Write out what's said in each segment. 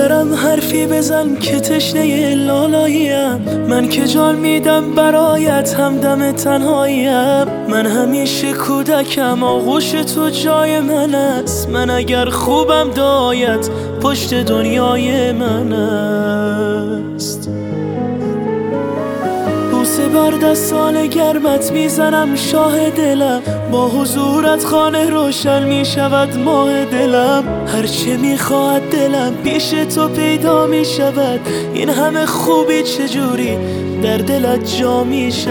مادرم حرفی بزن که تشنه لالاییم، من که جان میدم برایت همدم تنهاییم. من همیشه کودکم، آغوش تو جای من است. من اگر خوبم دایت پشت دنیای من است. بوسه بر دستان گرمت میزنم شاه دلم، با حضورت خانه روشن میشود ماه دلم. هرچه میخواهد دلم پیش تو پیدا میشود، این همه خوبی چجوری در دلت جا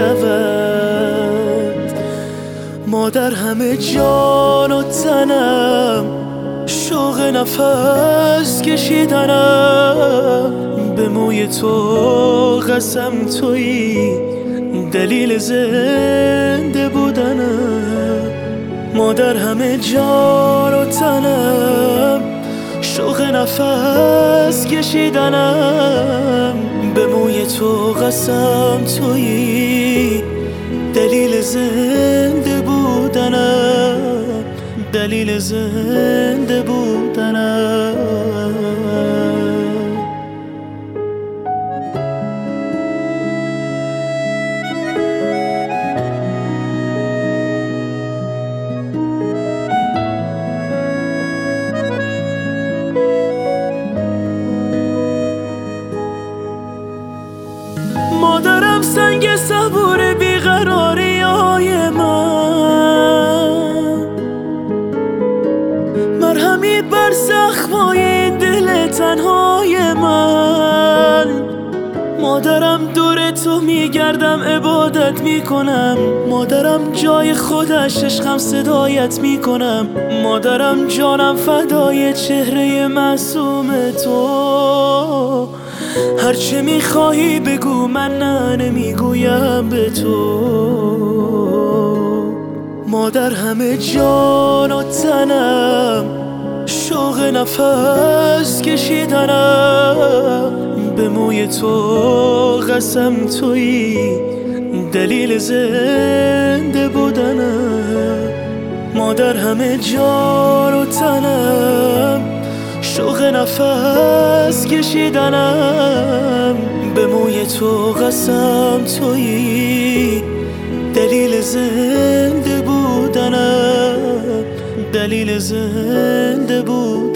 میشود. مادر همه جان و تنم، شوق نفس کشیدنم، به موی تو قسم تویی دلیل زنده بودنم. مادر همه جان و تنم، شوق نفس کشیدنم، به موی تو قسم تویی دلیل زنده بودنم، دلیل زنده بودنم. مادرم سنگ صبور بیقراری های من، مرهمی بر زخمای دل تنهای من. مادرم دور تو میگردم عبادت میکنم، مادرم جای خودش عشقم صدایت میکنم. مادرم جانم فدای چهره معصوم تو، هرچه میخواهی بگو من نه نمیگویم به تو. مادر همه جان و تنم، شوق نفس کشیدنم، به موی تو قسم تویی دلیل زنده بودنم. مادر همه جان و تنم، شوق نفس کشیدنم، به موی تو قسم تویی دلیل زنده بودنم، دلیل زنده بودنم.